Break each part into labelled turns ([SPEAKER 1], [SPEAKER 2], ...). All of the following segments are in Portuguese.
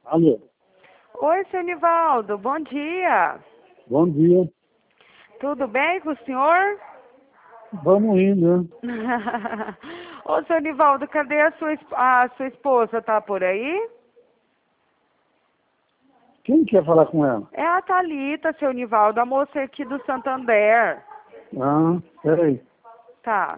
[SPEAKER 1] Alô,
[SPEAKER 2] Oi, seu Nivaldo, bom dia.
[SPEAKER 1] bom dia.
[SPEAKER 2] Tudo bem com o senhor?
[SPEAKER 1] Vamos indo, né?
[SPEAKER 2] Ô, seu Nivaldo, cadê a sua esposa? Tá por aí?
[SPEAKER 1] Quem quer falar com ela?
[SPEAKER 2] É a Thalita, seu Nivaldo, a moça aqui do Santander.
[SPEAKER 1] Ah, peraí.
[SPEAKER 2] Tá.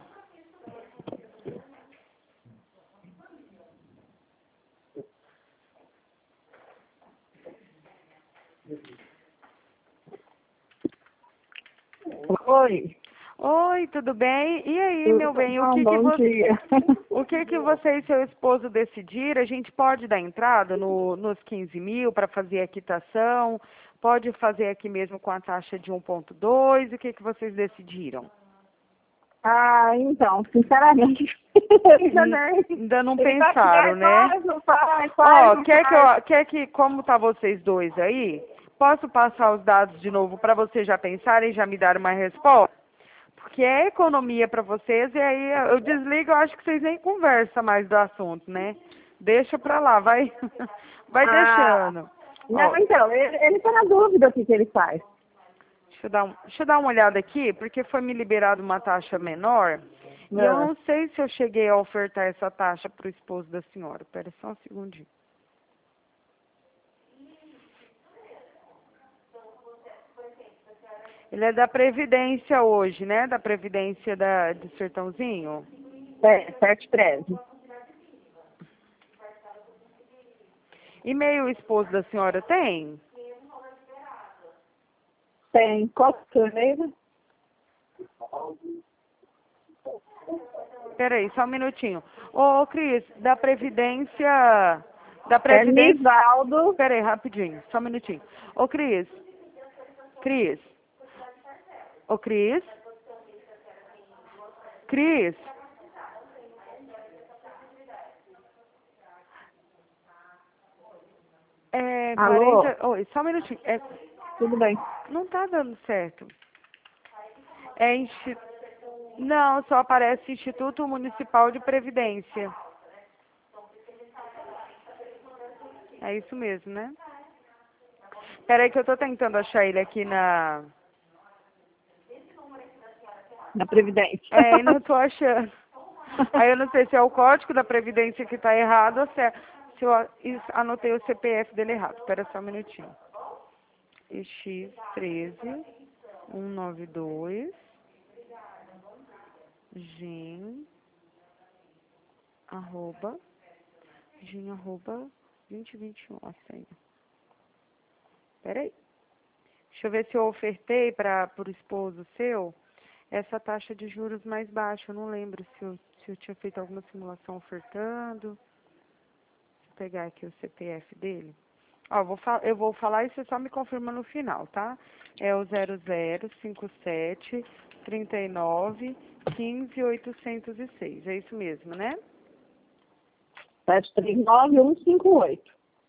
[SPEAKER 3] Oi,
[SPEAKER 2] Oi, tudo bem? E aí,
[SPEAKER 3] tudo
[SPEAKER 2] meu bem,
[SPEAKER 3] bom? Bom dia.
[SPEAKER 2] o que que você e seu esposo decidiram? A gente pode dar entrada nos 15 mil para fazer a quitação? Pode fazer aqui mesmo com a taxa de 1,2? O que que vocês decidiram?
[SPEAKER 3] Então, sinceramente, ainda nem.
[SPEAKER 2] Ainda não
[SPEAKER 3] Ele tá aqui,
[SPEAKER 2] pensaram, né?
[SPEAKER 3] não faz,
[SPEAKER 2] Ó,
[SPEAKER 3] não faz.
[SPEAKER 2] quer que, como tá vocês dois aí, posso passar os dados de novo para vocês já pensarem e já me darem uma resposta? Porque é economia para vocês e aí eu desligo, eu acho que vocês nem conversam mais do assunto, né? Deixa pra lá, vai, vai
[SPEAKER 3] Ah,
[SPEAKER 2] deixando.
[SPEAKER 3] não,
[SPEAKER 2] Ó,
[SPEAKER 3] então, ele tá na dúvida o que ele faz.
[SPEAKER 2] deixa eu dar uma olhada aqui, porque foi me liberado uma taxa menor e eu
[SPEAKER 3] Ah,
[SPEAKER 2] não sei se eu cheguei a ofertar essa taxa para o esposo da senhora. Espera só um segundinho. Ele é da Previdência hoje, né? Da Previdência de Sertãozinho.
[SPEAKER 3] 713.
[SPEAKER 2] E-mail o esposo da senhora tem?
[SPEAKER 3] Tem, qual que é o e-mail?
[SPEAKER 2] Peraí, só um minutinho. Ô, Cris, da Previdência... Da
[SPEAKER 3] É
[SPEAKER 2] Previdência...
[SPEAKER 3] Nivaldo.
[SPEAKER 2] Peraí, rapidinho, só um minutinho. Ô, Cris. Cris. Ô, Cris. Cris. É,
[SPEAKER 3] Alô?
[SPEAKER 2] 40... Oi, só um minutinho. É,
[SPEAKER 3] Tudo bem.
[SPEAKER 2] não tá dando certo. É Não, só aparece Instituto Municipal de Previdência. É isso mesmo, né? Peraí que eu tô tentando achar ele aqui na...
[SPEAKER 3] Na Previdência.
[SPEAKER 2] É, e não tô achando. Aí eu não sei se é o código da Previdência que tá errado ou se eu anotei o CPF dele errado. Espera só um minutinho. X13 192 GEM arroba GEM arroba 2021 a senha. Peraí. Deixa eu ver se eu ofertei para o esposo seu essa taxa de juros mais baixa. Eu não lembro se eu tinha feito alguma simulação ofertando. Vou pegar aqui o CPF dele. Ó, eu vou falar e você só me confirma no final, tá? É o 005739150806. É isso mesmo, né?
[SPEAKER 3] 739-158.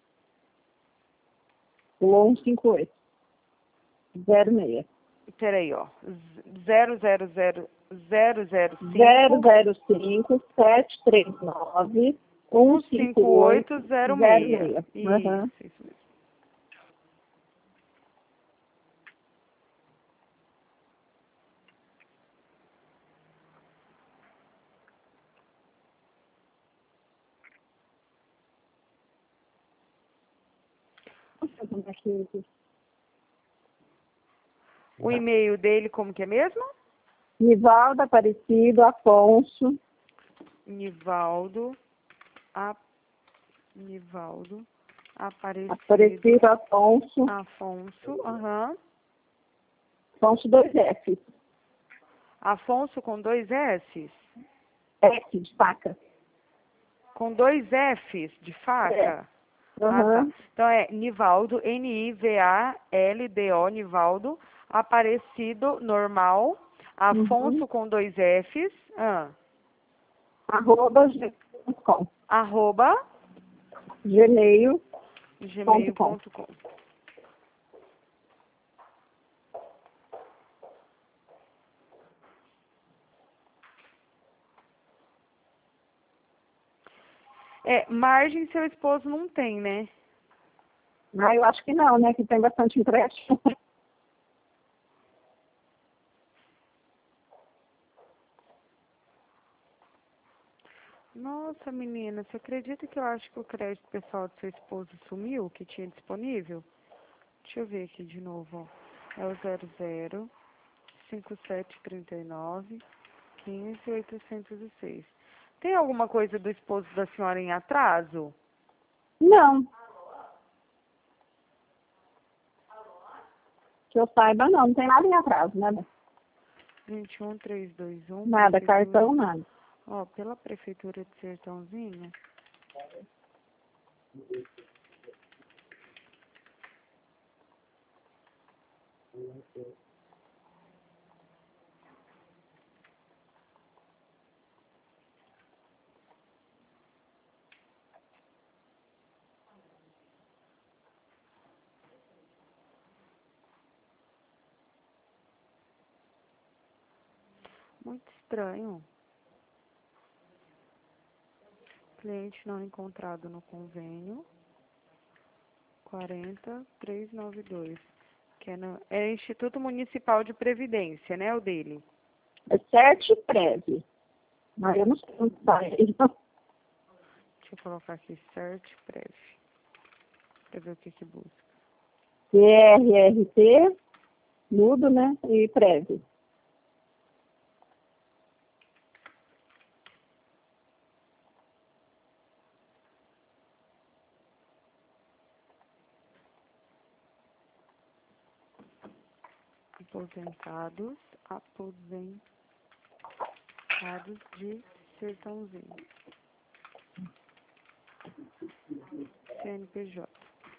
[SPEAKER 3] O 158. 06.
[SPEAKER 2] Peraí, ó. 0005
[SPEAKER 3] 005 739 158
[SPEAKER 2] 15806.
[SPEAKER 3] 06. Aham.
[SPEAKER 2] Isso mesmo. O e-mail dele, como que é mesmo?
[SPEAKER 3] Nivaldo Aparecido Afonso.
[SPEAKER 2] Nivaldo, a, Nivaldo Aparecido
[SPEAKER 3] Aparecido Afonso.
[SPEAKER 2] Afonso, aham.
[SPEAKER 3] Afonso 2F.
[SPEAKER 2] Afonso com dois S?
[SPEAKER 3] F de faca.
[SPEAKER 2] Com dois Fs de
[SPEAKER 3] É.
[SPEAKER 2] faca? Ah, tá.
[SPEAKER 3] Aham.
[SPEAKER 2] Então é Nivaldo, Nivaldo, Nivaldo, Aparecido, normal,
[SPEAKER 3] Uhum.
[SPEAKER 2] Afonso com dois Fs,
[SPEAKER 3] Arroba gmail.com.
[SPEAKER 2] arroba
[SPEAKER 3] Gmail.com.
[SPEAKER 2] gmail.com. É, margem seu esposo não tem, né?
[SPEAKER 3] Ah, eu acho que não, né? Que tem bastante empréstimo.
[SPEAKER 2] Nossa, menina, você acredita que eu acho que o crédito pessoal do seu esposo sumiu, que tinha disponível? Deixa eu ver aqui de novo, ó. É o 00 5739 15.806. Tem alguma coisa do esposo da senhora em atraso?
[SPEAKER 3] Não, que eu saiba não tem nada em atraso, né?
[SPEAKER 2] 21321.
[SPEAKER 3] Nada,
[SPEAKER 2] Prefeitura.
[SPEAKER 3] cartão, nada.
[SPEAKER 2] Ó, pela Prefeitura de Sertãozinho. Muito estranho. Cliente não encontrado no convênio. 40392. Que é Instituto Municipal de Previdência, né? O dele.
[SPEAKER 3] É CertPrev. Mas eu não sei onde está ele.
[SPEAKER 2] Deixa eu colocar aqui, CertPrev. Pra ver o que busca.
[SPEAKER 3] CRRT, mudo, né? E Prev.
[SPEAKER 2] Aposentados de Sertãozinho. CNPJ.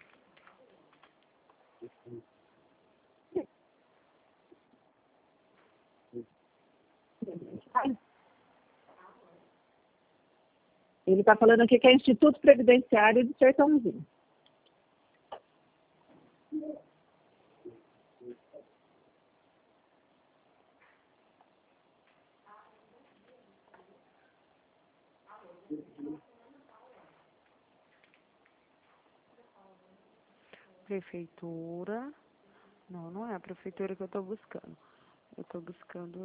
[SPEAKER 3] Ele está falando aqui que é Instituto Previdenciário de Sertãozinho.
[SPEAKER 2] Prefeitura. Não, não é a prefeitura que eu estou buscando. Eu estou buscando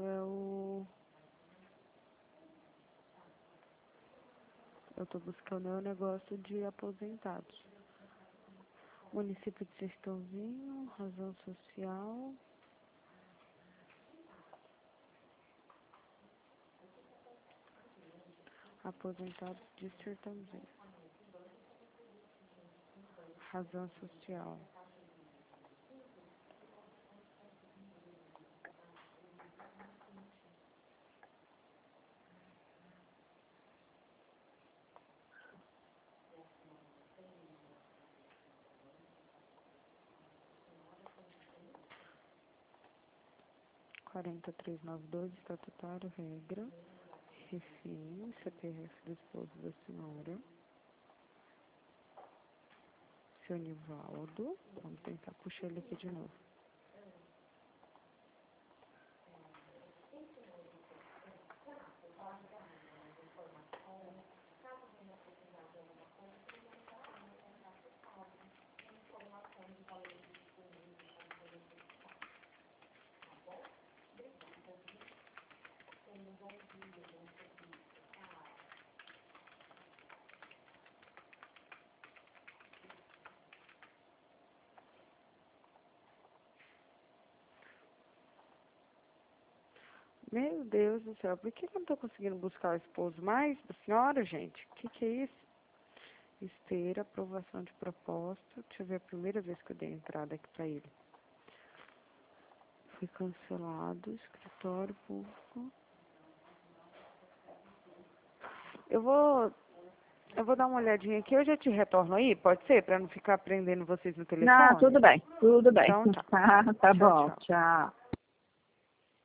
[SPEAKER 2] o negócio de aposentados. Município de Sertãozinho, razão social. Aposentados de Sertãozinho. Razão social. Quarenta três nove dois, estatutário, regra, refim, CPF do esposo da senhora, seu Nivaldo, vamos tentar puxar ele aqui de novo. Meu Deus do céu, por que eu não estou conseguindo buscar o esposo mais da senhora, gente? O que é isso? Esteira, aprovação de proposta. Deixa eu ver a primeira vez que eu dei entrada aqui para ele. Foi cancelado, escritório público. Eu vou dar uma olhadinha aqui, eu já te retorno aí, pode ser? Para não ficar prendendo vocês no telefone?
[SPEAKER 3] Não, tudo bem, tudo bem.
[SPEAKER 2] Então tá.
[SPEAKER 3] Tá
[SPEAKER 2] Tchau,
[SPEAKER 3] bom,
[SPEAKER 2] tchau.
[SPEAKER 3] tchau.